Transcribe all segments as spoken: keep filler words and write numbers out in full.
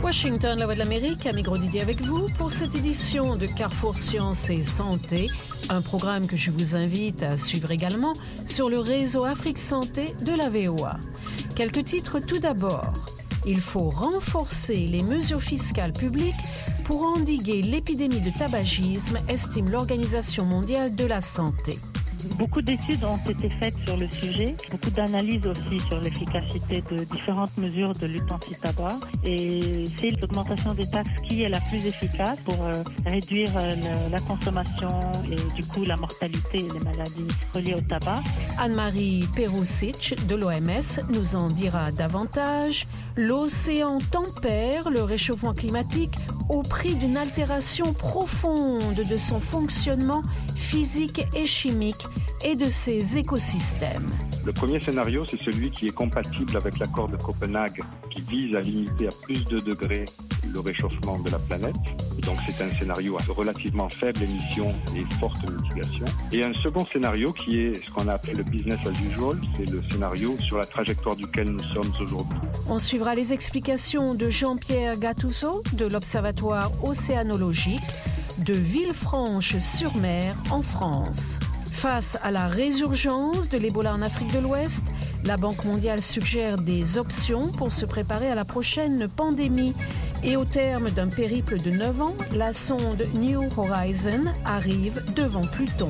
Washington, la voix de l'Amérique, Ami Gros-Didier avec vous pour cette édition de Carrefour Sciences et Santé, un programme que je vous invite à suivre également sur le réseau Afrique Santé de la V O A. Quelques titres tout d'abord. Il faut renforcer les mesures fiscales publiques pour endiguer l'épidémie de tabagisme, estime l'Organisation mondiale de la santé. Beaucoup d'études ont été faites sur le sujet, beaucoup d'analyses aussi sur l'efficacité de différentes mesures de lutte anti-tabac. Et c'est l'augmentation des taxes qui est la plus efficace pour euh, réduire euh, le, la consommation et du coup la mortalité et les maladies reliées au tabac. Anne-Marie Perusic de l'O M S nous en dira davantage. L'océan tempère le réchauffement climatique au prix d'une altération profonde de son fonctionnement physique et chimique et de ses écosystèmes. Le premier scénario, c'est celui qui est compatible avec l'accord de Copenhague, qui vise à limiter à plus de degrés le réchauffement de la planète. Et donc c'est un scénario à relativement faible émission et forte mitigation. Et un second scénario qui est ce qu'on a appelé le business as usual, c'est le scénario sur la trajectoire duquel nous sommes aujourd'hui. On suivra les explications de Jean-Pierre Gattuso de l'Observatoire océanologique de Villefranche-sur-Mer en France. Face à la résurgence de l'Ebola en Afrique de l'Ouest, la Banque mondiale suggère des options pour se préparer à la prochaine pandémie. Et au terme d'un périple de neuf ans, la sonde New Horizon arrive devant Pluton.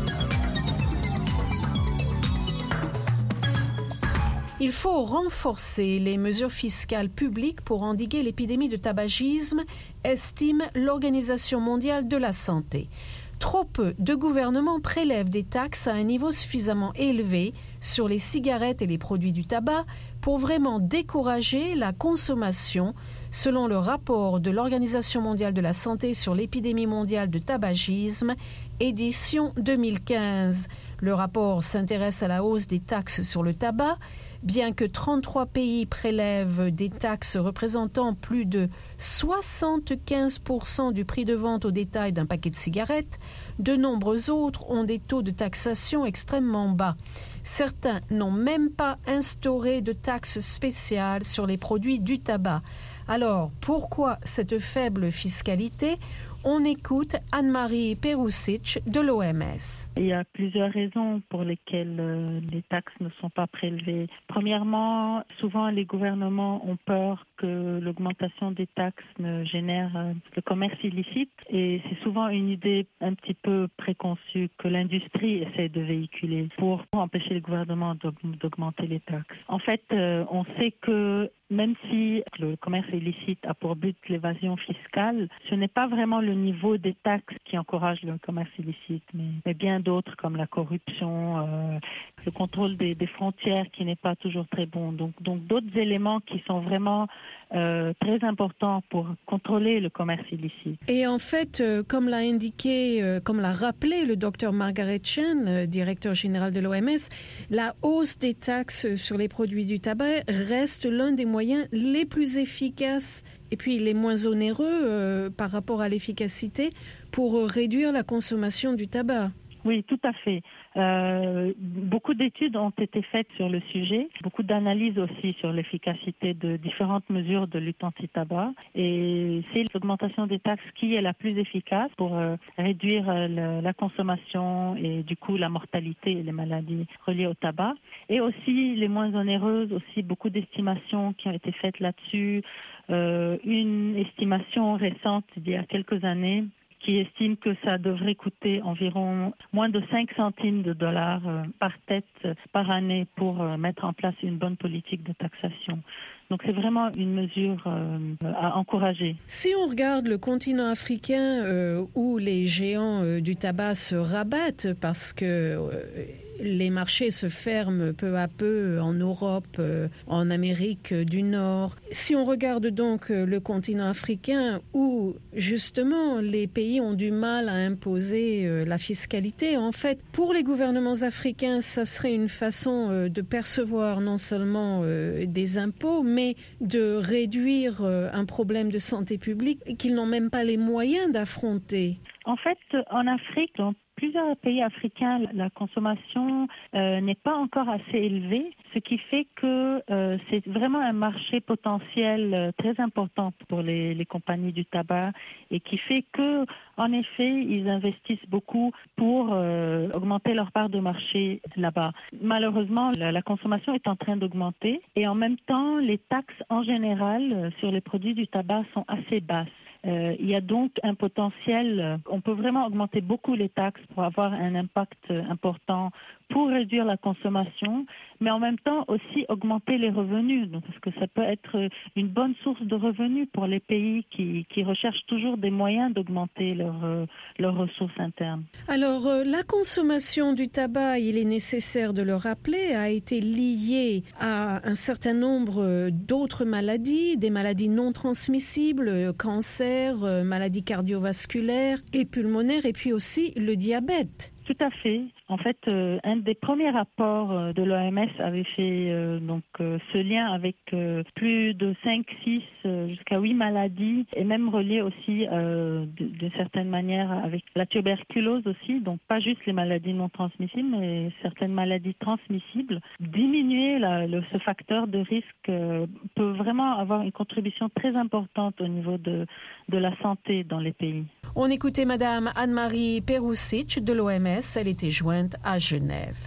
Il faut renforcer les mesures fiscales publiques pour endiguer l'épidémie de tabagisme, estime l'Organisation mondiale de la santé. Trop peu de gouvernements prélèvent des taxes à un niveau suffisamment élevé sur les cigarettes et les produits du tabac pour vraiment décourager la consommation, selon le rapport de l'Organisation mondiale de la santé sur l'épidémie mondiale de tabagisme, édition deux mille quinze. Le rapport s'intéresse à la hausse des taxes sur le tabac. Bien que trente-trois pays prélèvent des taxes représentant plus de soixante-quinze pour cent du prix de vente au détail d'un paquet de cigarettes, de nombreux autres ont des taux de taxation extrêmement bas. Certains n'ont même pas instauré de taxes spéciales sur les produits du tabac. Alors, pourquoi cette faible fiscalité ? On écoute Anne-Marie Perusic de l'O M S. Il y a plusieurs raisons pour lesquelles euh, les taxes ne sont pas prélevées. Premièrement, souvent les gouvernements ont peur que l'augmentation des taxes ne génère euh, le commerce illicite et c'est souvent une idée un petit peu préconçue que l'industrie essaie de véhiculer pour empêcher le gouvernement d'augmenter les taxes. En fait, euh, on sait que même si le commerce illicite a pour but l'évasion fiscale, ce n'est pas vraiment le niveau des taxes qui encourage le commerce illicite, mais, mais bien d'autres comme la corruption, euh, le contrôle des, des frontières qui n'est pas toujours très bon. Donc, donc d'autres éléments qui sont vraiment euh, très importants pour contrôler le commerce illicite. Et en fait, euh, comme l'a indiqué, euh, comme l'a rappelé le docteur Margaret Chan, euh, directeur général de l'O M S, la hausse des taxes sur les produits du tabac reste l'un des moyens les plus efficaces et puis les moins onéreux euh, par rapport à l'efficacité pour euh, réduire la consommation du tabac. Oui, tout à fait. Euh, beaucoup d'études ont été faites sur le sujet, beaucoup d'analyses aussi sur l'efficacité de différentes mesures de lutte anti-tabac. Et c'est l'augmentation des taxes qui est la plus efficace pour euh, réduire euh, le, la consommation et du coup la mortalité et les maladies reliées au tabac. Et aussi les moins onéreuses, aussi beaucoup d'estimations qui ont été faites là-dessus. Euh, une estimation récente d'il y a quelques années qui estime que ça devrait coûter environ moins de cinq centimes de dollars euh, par tête euh, par année pour euh, mettre en place une bonne politique de taxation. Donc c'est vraiment une mesure euh, à encourager. Si on regarde le continent africain euh, où les géants euh, du tabac se rabattent parce que euh, les marchés se ferment peu à peu en Europe, euh, en Amérique du Nord. Si on regarde donc euh, le continent africain où justement les pays ont du mal à imposer euh, la fiscalité, en fait, pour les gouvernements africains, ça serait une façon euh, de percevoir non seulement euh, des impôts, mais de réduire euh, un problème de santé publique qu'ils n'ont même pas les moyens d'affronter. En fait, en Afrique, dans plusieurs pays africains, la consommation euh, n'est pas encore assez élevée, ce qui fait que euh, c'est vraiment un marché potentiel euh, très important pour les, les compagnies du tabac et qui fait que, en effet, ils investissent beaucoup pour euh, augmenter leur part de marché là-bas. Malheureusement, la, la consommation est en train d'augmenter et en même temps, les taxes en général euh, sur les produits du tabac sont assez basses. Euh, il y a donc un potentiel, on peut vraiment augmenter beaucoup les taxes pour avoir un impact important pour réduire la consommation, mais en même temps aussi augmenter les revenus, donc, parce que ça peut être une bonne source de revenus pour les pays qui, qui recherchent toujours des moyens d'augmenter leurs leurs ressources internes. Alors, euh, la consommation du tabac, il est nécessaire de le rappeler, a été liée à un certain nombre d'autres maladies, des maladies non transmissibles, euh, cancer, euh, maladies cardiovasculaires et pulmonaires, et puis aussi le diabète. Tout à fait. En fait, euh, un des premiers rapports euh, de l'O M S avait fait euh, donc euh, ce lien avec euh, plus de cinq, six euh, jusqu'à huit maladies et même relié aussi euh, d'une certaine manière avec la tuberculose aussi, donc pas juste les maladies non transmissibles, mais certaines maladies transmissibles. Diminuer la, le, ce facteur de risque euh, peut vraiment avoir une contribution très importante au niveau de, de la santé dans les pays. On écoutait Madame Anne-Marie Perusic de l'O M S, elle était jointe à Genève.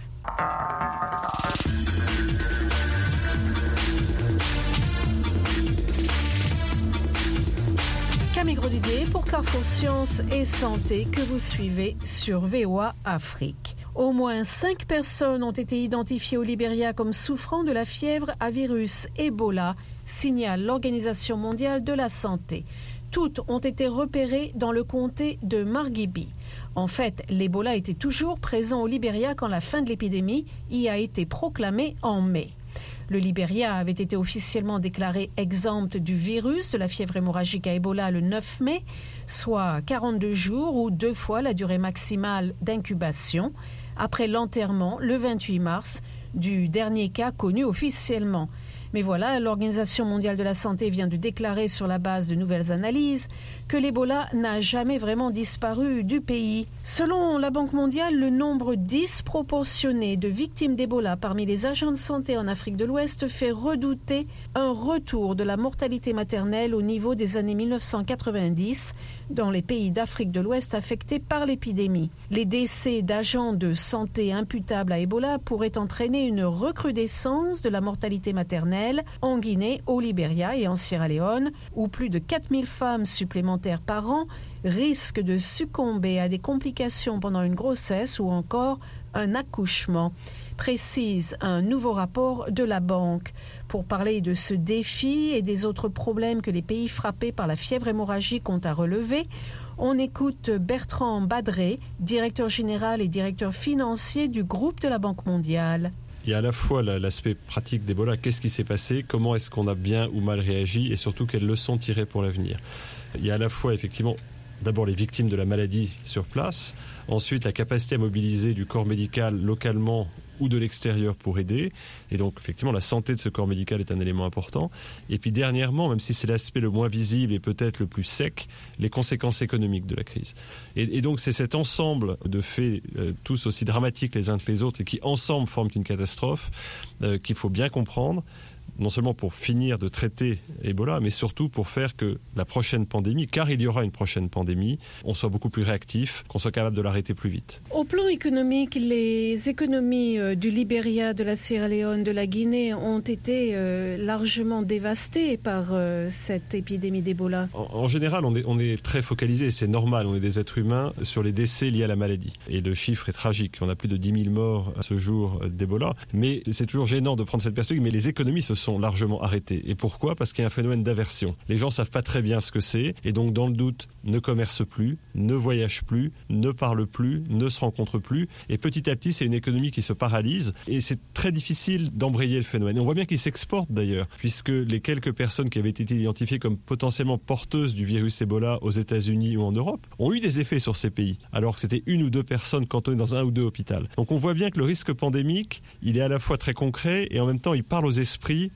Camille Grosdidier pour Carrefour Sciences et Santé que vous suivez sur V O A Afrique. Au moins cinq personnes ont été identifiées au Libéria comme souffrant de la fièvre à virus Ebola, signale l'Organisation mondiale de la santé. Toutes ont été repérées dans le comté de Margibi. En fait, l'Ebola était toujours présent au Libéria quand la fin de l'épidémie y a été proclamée en mai. Le Libéria avait été officiellement déclaré exempt du virus de la fièvre hémorragique à Ebola le neuf mai, soit quarante-deux jours ou deux fois la durée maximale d'incubation, après l'enterrement le vingt-huit mars du dernier cas connu officiellement. Mais voilà, l'Organisation mondiale de la santé vient de déclarer sur la base de nouvelles analyses que l'Ebola n'a jamais vraiment disparu du pays. Selon la Banque mondiale, le nombre disproportionné de victimes d'Ebola parmi les agents de santé en Afrique de l'Ouest fait redouter un retour de la mortalité maternelle au niveau des années mille neuf cent quatre-vingt-dix dans les pays d'Afrique de l'Ouest affectés par l'épidémie. Les décès d'agents de santé imputables à Ebola pourraient entraîner une recrudescence de la mortalité maternelle en Guinée, au Libéria et en Sierra Leone, où plus de quatre mille femmes supplémentaires par an risquent de succomber à des complications pendant une grossesse ou encore un accouchement, précise un nouveau rapport de la Banque. Pour parler de ce défi et des autres problèmes que les pays frappés par la fièvre hémorragique ont à relever, on écoute Bertrand Badré, directeur général et directeur financier du groupe de la Banque mondiale. Il y a à la fois l'aspect pratique d'Ebola, qu'est-ce qui s'est passé, comment est-ce qu'on a bien ou mal réagi et surtout quelles leçons tirer pour l'avenir. Il y a à la fois effectivement d'abord les victimes de la maladie sur place, ensuite la capacité à mobiliser du corps médical localement ou de l'extérieur pour aider. Et donc, effectivement, la santé de ce corps médical est un élément important. Et puis, dernièrement, même si c'est l'aspect le moins visible et peut-être le plus sec, les conséquences économiques de la crise. Et, et donc, c'est cet ensemble de faits, euh, tous aussi dramatiques les uns que les autres, et qui, ensemble, forment une catastrophe euh, qu'il faut bien comprendre, non seulement pour finir de traiter Ebola, mais surtout pour faire que la prochaine pandémie, car il y aura une prochaine pandémie, on soit beaucoup plus réactif, qu'on soit capable de l'arrêter plus vite. Au plan économique, les économies euh, du Libéria, de la Sierra Leone, de la Guinée ont été euh, largement dévastées par euh, cette épidémie d'Ebola. En, en général, on est, on est très focalisé, c'est normal, on est des êtres humains, sur les décès liés à la maladie. Et le chiffre est tragique, on a plus de dix mille morts à ce jour d'Ebola. Mais c'est toujours gênant de prendre cette perspective, mais les économies se sont largement arrêtés. Et pourquoi ? Parce qu'il y a un phénomène d'aversion. Les gens ne savent pas très bien ce que c'est et donc dans le doute ne commercent plus, ne voyagent plus, ne parlent plus, ne se rencontrent plus et petit à petit c'est une économie qui se paralyse et c'est très difficile d'embrayer le phénomène. Et on voit bien qu'il s'exporte d'ailleurs puisque les quelques personnes qui avaient été identifiées comme potentiellement porteuses du virus Ebola aux États-Unis ou en Europe ont eu des effets sur ces pays alors que c'était une ou deux personnes cantonnées dans un ou deux hôpitaux. Donc on voit bien que le risque pandémique il est à la fois très concret et en même temps il parle aux esprits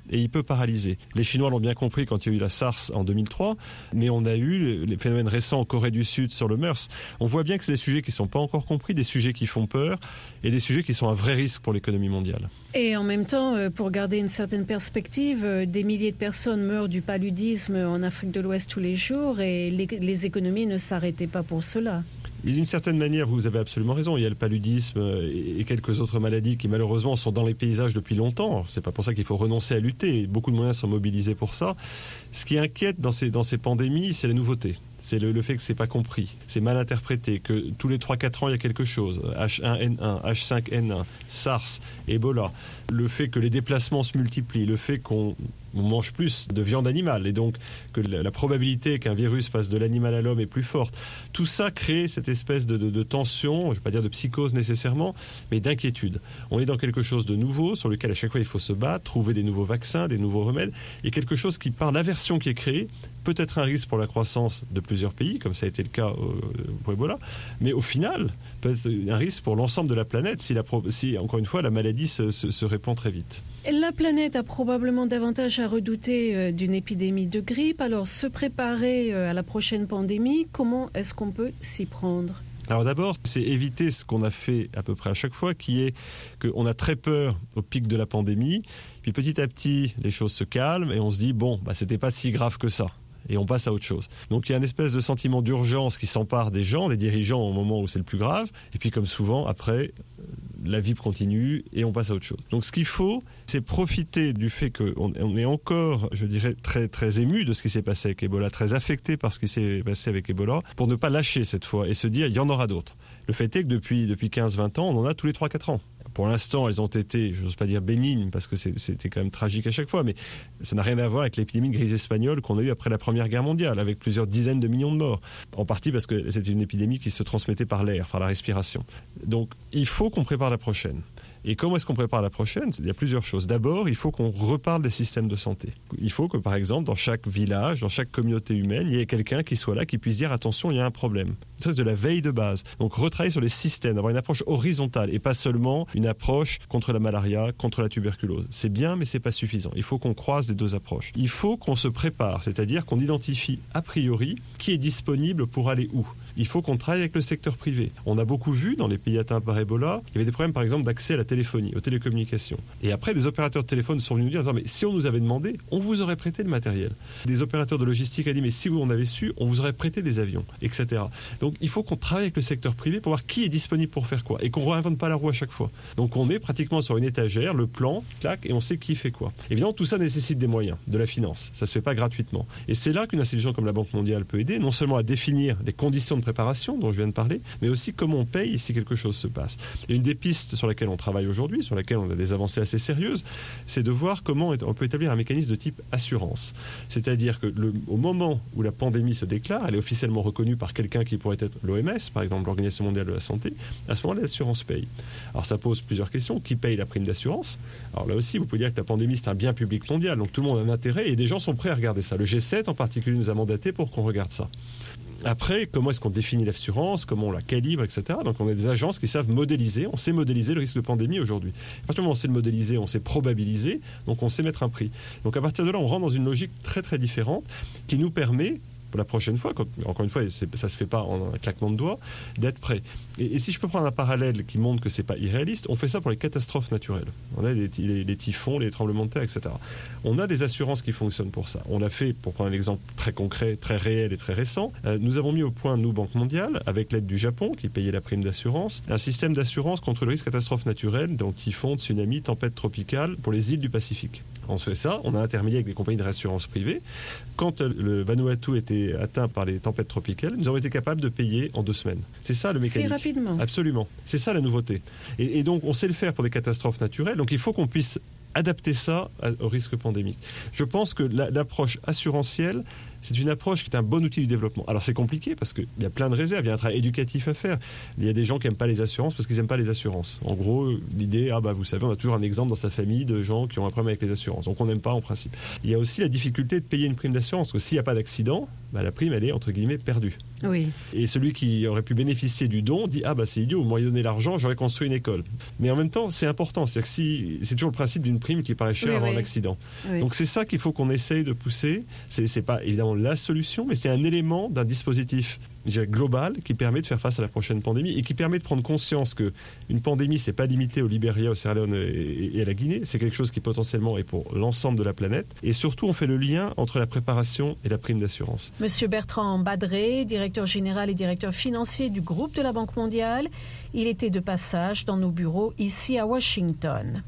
et il peut paralyser. Les Chinois l'ont bien compris quand il y a eu la SARS en deux mille trois, mais on a eu les phénomènes récents en Corée du Sud sur le MERS. On voit bien que c'est des sujets qui ne sont pas encore compris, des sujets qui font peur et des sujets qui sont un vrai risque pour l'économie mondiale. Et en même temps, pour garder une certaine perspective, des milliers de personnes meurent du paludisme en Afrique de l'Ouest tous les jours et les, les économies ne s'arrêtaient pas pour cela. Et d'une certaine manière, vous avez absolument raison. Il y a le paludisme et quelques autres maladies qui malheureusement sont dans les paysages depuis longtemps. C'est pas pour ça qu'il faut renoncer à lutter. Beaucoup de moyens sont mobilisés pour ça. Ce qui inquiète dans ces, dans ces pandémies, c'est la nouveauté. C'est le, le fait que c'est pas compris, c'est mal interprété, que tous les trois quatre ans il y a quelque chose. H un N un, H cinq N un, SARS, Ebola. Le fait que les déplacements se multiplient, le fait qu'on on mange plus de viande animale et donc que la, la probabilité qu'un virus passe de l'animal à l'homme est plus forte. Tout ça crée cette espèce de, de, de tension, je ne vais pas dire de psychose nécessairement, mais d'inquiétude. On est dans quelque chose de nouveau sur lequel à chaque fois il faut se battre, trouver des nouveaux vaccins, des nouveaux remèdes et quelque chose qui, par l'aversion qui est créée, peut être un risque pour la croissance de plusieurs pays, comme ça a été le cas pour Ebola, mais au final, peut être un risque pour l'ensemble de la planète si, la, si encore une fois, la maladie se, se, se répand très vite. La planète a probablement davantage à redouter d'une épidémie de grippe, alors se préparer à la prochaine pandémie, comment est-ce qu'on peut s'y prendre ? Alors d'abord, c'est éviter ce qu'on a fait à peu près à chaque fois, qui est qu'on a très peur au pic de la pandémie, puis petit à petit, les choses se calment et on se dit, bon, bah, c'était pas si grave que ça. Et on passe à autre chose. Donc il y a une espèce de sentiment d'urgence qui s'empare des gens, des dirigeants au moment où c'est le plus grave. Et puis comme souvent, après, la vie continue et on passe à autre chose. Donc ce qu'il faut, c'est profiter du fait qu'on on est encore, je dirais, très, très ému de ce qui s'est passé avec Ebola, très affecté par ce qui s'est passé avec Ebola, pour ne pas lâcher cette fois et se dire, il y en aura d'autres. Le fait est que depuis, depuis quinze vingt ans, on en a tous les trois quatre ans. Pour l'instant, elles ont été, je n'ose pas dire bénignes, parce que c'est, c'était quand même tragique à chaque fois, mais ça n'a rien à voir avec l'épidémie de grippe espagnole qu'on a eue après la Première Guerre mondiale, avec plusieurs dizaines de millions de morts. En partie parce que c'était une épidémie qui se transmettait par l'air, par la respiration. Donc, il faut qu'on prépare la prochaine. Et comment est-ce qu'on prépare la prochaine ? Il y a plusieurs choses. D'abord, il faut qu'on reparle des systèmes de santé. Il faut que, par exemple, dans chaque village, dans chaque communauté humaine, il y ait quelqu'un qui soit là, qui puisse dire « attention, il y a un problème ». Ça, c'est de la veille de base. Donc, retravailler sur les systèmes, avoir une approche horizontale et pas seulement une approche contre la malaria, contre la tuberculose. C'est bien, mais c'est pas suffisant. Il faut qu'on croise les deux approches. Il faut qu'on se prépare, c'est-à-dire qu'on identifie a priori qui est disponible pour aller où. Il faut qu'on travaille avec le secteur privé. On a beaucoup vu dans les pays atteints par Ebola, il y avait des problèmes par exemple d'accès à la téléphonie, aux télécommunications. Et après, des opérateurs de téléphone sont venus nous dire, disant, mais si on nous avait demandé, on vous aurait prêté le matériel. Des opérateurs de logistique ont dit, mais si vous en avez su, on vous aurait prêté des avions, et cetera. Donc il faut qu'on travaille avec le secteur privé pour voir qui est disponible pour faire quoi, et qu'on ne réinvente pas la roue à chaque fois. Donc on est pratiquement sur une étagère, le plan, clac, et on sait qui fait quoi. Évidemment, tout ça nécessite des moyens, de la finance. Ça ne se fait pas gratuitement. Et c'est là qu'une institution comme la Banque mondiale peut aider, non seulement à définir les conditions de préparation dont je viens de parler, mais aussi comment on paye si quelque chose se passe. Et une des pistes sur laquelle on travaille aujourd'hui, sur laquelle on a des avancées assez sérieuses, c'est de voir comment on peut établir un mécanisme de type assurance. C'est-à-dire que le, au moment où la pandémie se déclare, elle est officiellement reconnue par quelqu'un qui pourrait être l'O M S, par exemple l'Organisation mondiale de la santé, à ce moment-là, l'assurance paye. Alors ça pose plusieurs questions. Qui paye la prime d'assurance ? Alors là aussi, vous pouvez dire que la pandémie, c'est un bien public mondial, donc tout le monde a un intérêt et des gens sont prêts à regarder ça. Le G sept en particulier nous a mandaté pour qu'on regarde ça. Après, comment est-ce qu'on définit l'assurance, comment on la calibre, et cetera. Donc on a des agences qui savent modéliser, on sait modéliser le risque de pandémie aujourd'hui. À partir du moment où on sait le modéliser, on sait probabiliser, donc on sait mettre un prix. Donc à partir de là, on rentre dans une logique très très différente qui nous permet, pour la prochaine fois, quand, encore une fois, ça ne se fait pas en un claquement de doigts, d'être prêt. Et, et si je peux prendre un parallèle qui montre que ce n'est pas irréaliste, on fait ça pour les catastrophes naturelles. On a les, les, les typhons, les tremblements de terre, et cetera. On a des assurances qui fonctionnent pour ça. On l'a fait, pour prendre un exemple très concret, très réel et très récent. Euh, nous avons mis au point, nous, Banque mondiale, avec l'aide du Japon, qui payait la prime d'assurance, un système d'assurance contre le risque catastrophe naturelle, donc typhon, tsunami, tempête tropicale, pour les îles du Pacifique. On se fait ça, on a intermédié avec des compagnies de réassurance privées. Quand le Vanuatu était atteint par les tempêtes tropicales, nous avons été capables de payer en deux semaines. C'est ça le mécanisme. Si rapidement. Absolument. C'est ça la nouveauté. Et, et donc on sait le faire pour des catastrophes naturelles, donc il faut qu'on puisse adapter ça au risque pandémique. Je pense que la, l'approche assurantielle c'est une approche qui est un bon outil du développement. Alors c'est compliqué parce qu'il y a plein de réserves, il y a un travail éducatif à faire. Il y a des gens qui n'aiment pas les assurances parce qu'ils n'aiment pas les assurances. En gros, l'idée, ah bah vous savez, on a toujours un exemple dans sa famille de gens qui ont un problème avec les assurances. Donc on n'aime pas en principe. Il y a aussi la difficulté de payer une prime d'assurance. Parce que s'il n'y a pas d'accident, bah, la prime, elle est entre guillemets perdue. Oui. Et celui qui aurait pu bénéficier du don dit ah bah c'est idiot, vous m'auriez donné l'argent, j'aurais construit une école. Mais en même temps, c'est important. C'est-à-dire que si, c'est toujours le principe d'une prime qui paraît chère oui, avant oui. un accident. Oui. Donc c'est ça qu'il faut qu'on essaye de pousser. C'est, c'est pas évidemment la solution, mais c'est un élément d'un dispositif je dirais, global qui permet de faire face à la prochaine pandémie et qui permet de prendre conscience que une pandémie, c'est pas limité au Libéria, au Sierra Leone et à la Guinée. C'est quelque chose qui potentiellement est pour l'ensemble de la planète. Et surtout, on fait le lien entre la préparation et la prime d'assurance. Monsieur Bertrand Badré, directeur général et directeur financier du groupe de la Banque mondiale, il était de passage dans nos bureaux ici à Washington.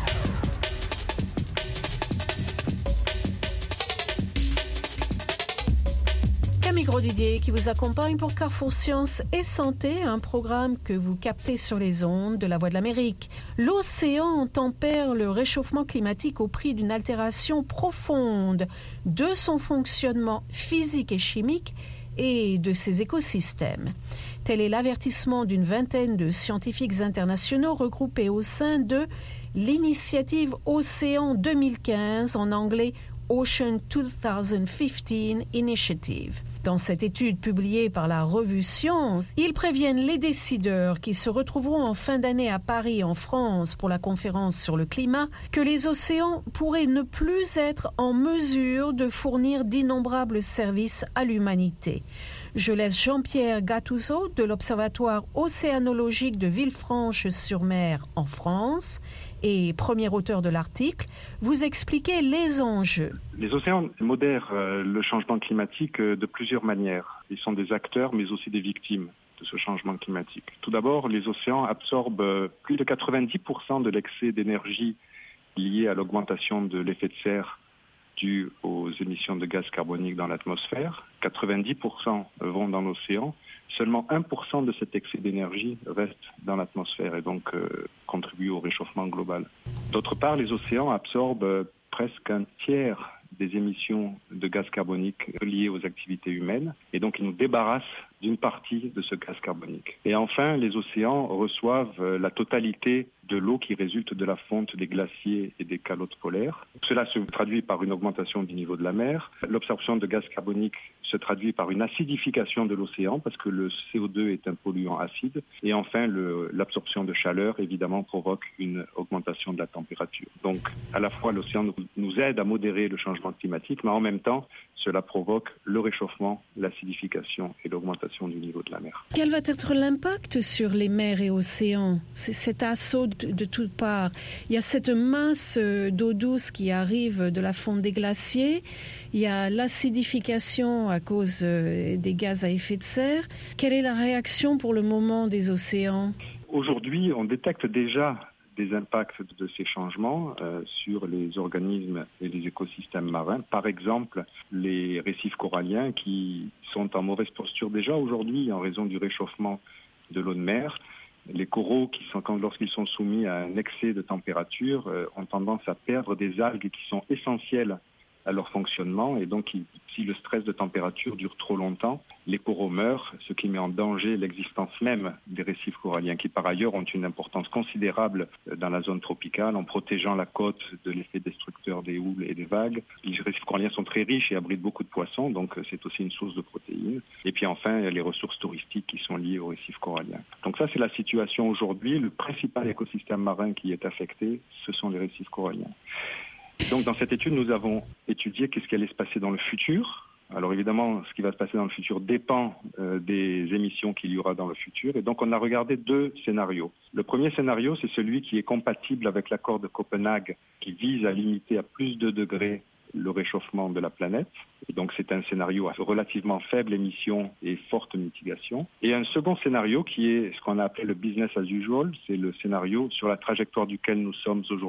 Camille Grosdidier qui vous accompagne pour Carrefour Sciences et Santé, un programme que vous captez sur les ondes de la Voix de l'Amérique. L'océan tempère le réchauffement climatique au prix d'une altération profonde de son fonctionnement physique et chimique et de ses écosystèmes. Tel est l'avertissement d'une vingtaine de scientifiques internationaux regroupés au sein de l'initiative Océan deux mille quinze, en anglais Ocean deux mille quinze Initiative. Dans cette étude publiée par la revue Science, ils préviennent les décideurs qui se retrouveront en fin d'année à Paris, en France, pour la conférence sur le climat, que les océans pourraient ne plus être en mesure de fournir d'innombrables services à l'humanité. Je laisse Jean-Pierre Gattuso de l'Observatoire océanologique de Villefranche-sur-Mer en France et premier auteur de l'article, vous expliquez les enjeux. Les océans modèrent le changement climatique de plusieurs manières. Ils sont des acteurs, mais aussi des victimes de ce changement climatique. Tout d'abord, les océans absorbent plus de quatre-vingt-dix pour cent de l'excès d'énergie lié à l'augmentation de l'effet de serre dû aux émissions de gaz carbonique dans l'atmosphère. quatre-vingt-dix pour cent vont dans l'océan. Seulement un pour cent de cet excès d'énergie reste dans l'atmosphère et donc euh, contribue au réchauffement global. D'autre part, les océans absorbent presque un tiers des émissions de gaz carbonique liées aux activités humaines et donc ils nous débarrassent d'une partie de ce gaz carbonique. Et enfin, les océans reçoivent la totalité de l'eau qui résulte de la fonte des glaciers et des calottes polaires. Cela se traduit par une augmentation du niveau de la mer. L'absorption de gaz carbonique se traduit par une acidification de l'océan parce que le C O deux est un polluant acide. Et enfin, le, l'absorption de chaleur, évidemment, provoque une augmentation de la température. Donc, à la fois, l'océan nous, nous aide à modérer le changement climatique, mais en même temps, cela provoque le réchauffement, l'acidification et l'augmentation du niveau de la mer. Quel va être l'impact sur les mers et océans ? C'est cet assaut de, de toutes parts. Il y a cette masse d'eau douce qui arrive de la fonte des glaciers. Il y a l'acidification à cause des gaz à effet de serre. Quelle est la réaction pour le moment des océans ? Aujourd'hui, on détecte déjà des impacts de ces changements euh, sur les organismes et les écosystèmes marins. Par exemple, les récifs coralliens qui sont en mauvaise posture déjà aujourd'hui en raison du réchauffement de l'eau de mer. Les coraux, qui sont, quand, lorsqu'ils sont soumis à un excès de température, euh, ont tendance à perdre des algues qui sont essentielles à leur fonctionnement et donc si le stress de température dure trop longtemps, les coraux meurent, ce qui met en danger l'existence même des récifs coralliens qui par ailleurs ont une importance considérable dans la zone tropicale en protégeant la côte de l'effet destructeur des houles et des vagues. Les récifs coralliens sont très riches et abritent beaucoup de poissons, donc c'est aussi une source de protéines. Et puis enfin, il y a les ressources touristiques qui sont liées aux récifs coralliens. Donc ça, c'est la situation aujourd'hui. Le principal écosystème marin qui est affecté, ce sont les récifs coralliens. Donc dans cette étude, nous avons étudié qu'est-ce qui allait se passer dans le futur. Alors évidemment, ce qui va se passer dans le futur dépend euh, des émissions qu'il y aura dans le futur. Et donc on a regardé deux scénarios. Le premier scénario, c'est celui qui est compatible avec l'accord de Copenhague, qui vise à limiter à plus de degrés le réchauffement de la planète. Et donc c'est un scénario à relativement faible émission et forte mitigation. Et un second scénario qui est ce qu'on a appelé le business as usual, c'est le scénario sur la trajectoire duquel nous sommes aujourd'hui.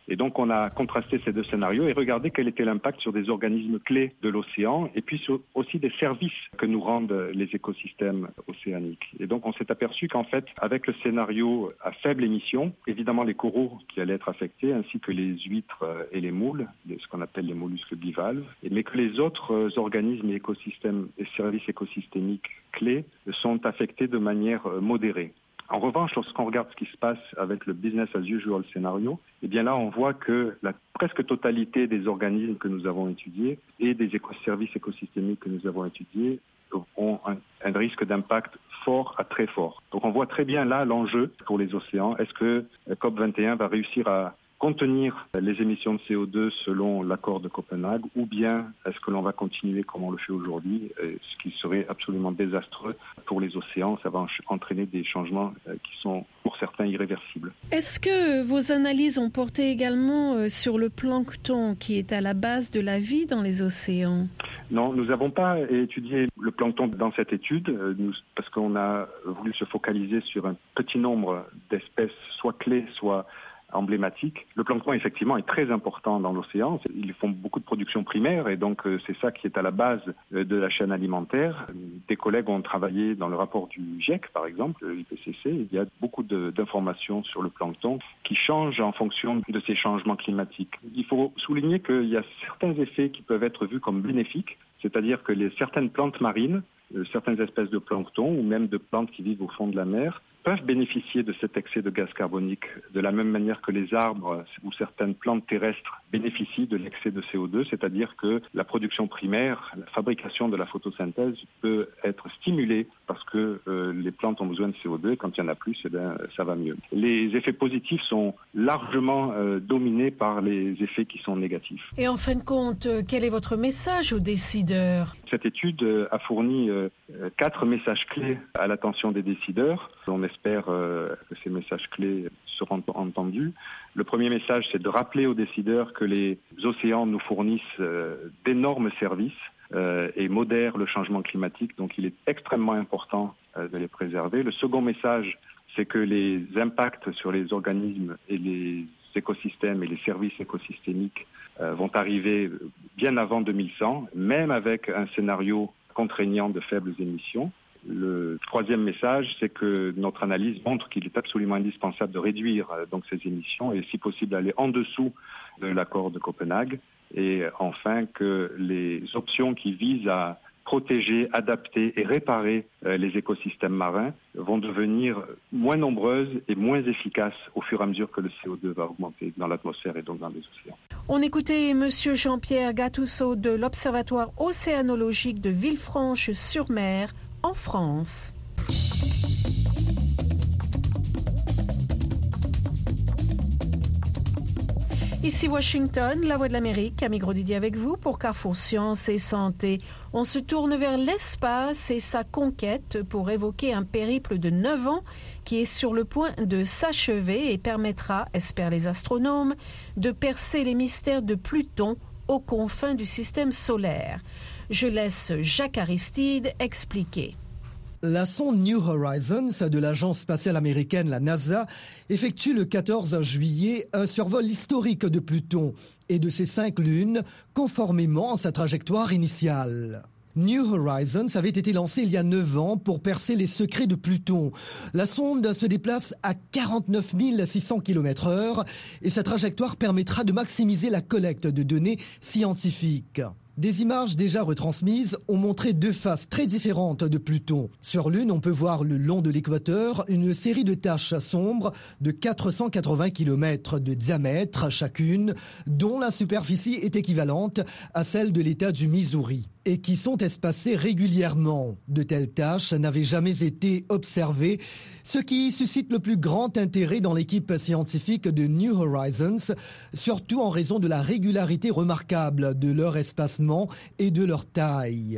Et donc on a contrasté ces deux scénarios et regardé quel était l'impact sur des organismes clés de l'océan et puis sur aussi des services que nous rendent les écosystèmes océaniques. Et donc on s'est aperçu qu'en fait, avec le scénario à faible émission, évidemment les coraux qui allaient être affectés, ainsi que les huîtres et les moules, ce qu'on appelle les mollusques bivalves, mais que les autres organismes et écosystèmes et services écosystémiques clés sont affectés de manière modérée. En revanche, lorsqu'on regarde ce qui se passe avec le business as usual scénario, eh bien là, on voit que la presque totalité des organismes que nous avons étudiés et des éco- services écosystémiques que nous avons étudiés ont un, un risque d'impact fort à très fort. Donc on voit très bien là l'enjeu pour les océans. Est-ce que C O P vingt et un va réussir à contenir les émissions de C O deux selon l'accord de Copenhague, ou bien est-ce que l'on va continuer comme on le fait aujourd'hui, ce qui serait absolument désastreux pour les océans. Ça va entraîner des changements qui sont pour certains irréversibles. Est-ce que vos analyses ont porté également sur le plancton qui est à la base de la vie dans les océans ? Non, nous n'avons pas étudié le plancton dans cette étude, nous, parce qu'on a voulu se focaliser sur un petit nombre d'espèces, soit clés, soit emblématique. Le plancton, effectivement, est très important dans l'océan. Ils font beaucoup de production primaire et donc c'est ça qui est à la base de la chaîne alimentaire. Des collègues ont travaillé dans le rapport du GIEC, par exemple, l'I P C C. Il y a beaucoup de, d'informations sur le plancton qui changent en fonction de ces changements climatiques. Il faut souligner qu'il y a certains effets qui peuvent être vus comme bénéfiques, c'est-à-dire que les, certaines plantes marines, certaines espèces de plancton ou même de plantes qui vivent au fond de la mer peuvent bénéficier de cet excès de gaz carbonique de la même manière que les arbres ou certaines plantes terrestres bénéficient de l'excès de C O deux, c'est-à-dire que la production primaire, la fabrication de la photosynthèse peut être stimulée parce que euh, les plantes ont besoin de C O deux et quand il y en a plus, eh bien, ça va mieux. Les effets positifs sont largement euh, dominés par les effets qui sont négatifs. Et en fin de compte, quel est votre message aux décideurs ? Cette étude a fourni euh, quatre messages clés à l'attention des décideurs. On espère euh, que ces messages clés seront entendus. Le premier message, c'est de rappeler aux décideurs que les océans nous fournissent euh, d'énormes services euh, et modèrent le changement climatique. Donc il est extrêmement important euh, de les préserver. Le second message, c'est que les impacts sur les organismes et les écosystèmes et les services écosystémiques euh, vont arriver bien avant deux mille cent, même avec un scénario contraignant de faibles émissions. Le troisième message, c'est que notre analyse montre qu'il est absolument indispensable de réduire euh, donc ces émissions et si possible aller en dessous de l'accord de Copenhague. Et enfin, que les options qui visent à protéger, adapter et réparer euh, les écosystèmes marins vont devenir moins nombreuses et moins efficaces au fur et à mesure que le C O deux va augmenter dans l'atmosphère et donc dans les océans. On écoutait M. Jean-Pierre Gattuso de l'Observatoire océanologique de Villefranche-sur-Mer en France. Ici Washington, la Voix de l'Amérique, Camille Grosdidier avec vous pour Carrefour Sciences et Santé. On se tourne vers l'espace et sa conquête pour évoquer un périple de neuf ans qui est sur le point de s'achever et permettra, espèrent les astronomes, de percer les mystères de Pluton aux confins du système solaire. Je laisse Jacques Aristide expliquer. La sonde New Horizons de l'agence spatiale américaine, la NASA, effectue le quatorze juillet un survol historique de Pluton et de ses cinq lunes, conformément à sa trajectoire initiale. New Horizons avait été lancée il y a neuf ans pour percer les secrets de Pluton. La sonde se déplace à quarante-neuf mille six cents kilomètres heure et sa trajectoire permettra de maximiser la collecte de données scientifiques. Des images déjà retransmises ont montré deux faces très différentes de Pluton. Sur Lune, on peut voir le long de l'équateur une série de taches sombres de quatre cent quatre-vingts kilomètres de diamètre chacune, dont la superficie est équivalente à celle de l'État du Missouri, et qui sont espacées régulièrement. De telles taches n'avaient jamais été observées, ce qui suscite le plus grand intérêt dans l'équipe scientifique de New Horizons, surtout en raison de la régularité remarquable de leur espacement et de leur taille.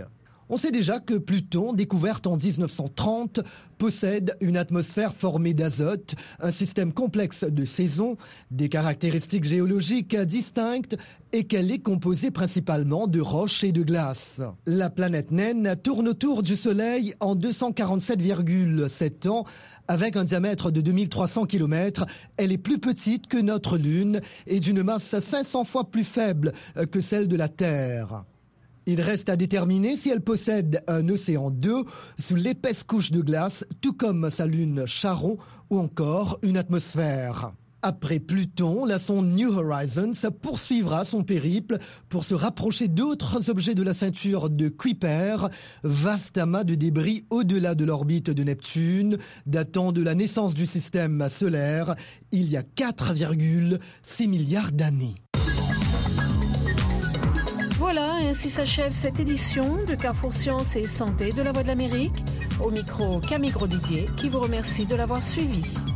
On sait déjà que Pluton, découverte en dix-neuf cent trente, possède une atmosphère formée d'azote, un système complexe de saisons, des caractéristiques géologiques distinctes et qu'elle est composée principalement de roches et de glace. La planète naine tourne autour du Soleil en deux cent quarante-sept virgule sept ans. Avec un diamètre de deux mille trois cents kilomètres, elle est plus petite que notre Lune et d'une masse cinq cents fois plus faible que celle de la Terre. Il reste à déterminer si elle possède un océan d'eau sous l'épaisse couche de glace, tout comme sa lune Charon ou encore une atmosphère. Après Pluton, la sonde New Horizons poursuivra son périple pour se rapprocher d'autres objets de la ceinture de Kuiper, vaste amas de débris au-delà de l'orbite de Neptune, datant de la naissance du système solaire il y a quatre virgule six milliards d'années. Voilà, ainsi s'achève cette édition de Carrefour Sciences et Santé de la Voix de l'Amérique. Au micro, Camille Grosdidier, qui vous remercie de l'avoir suivi.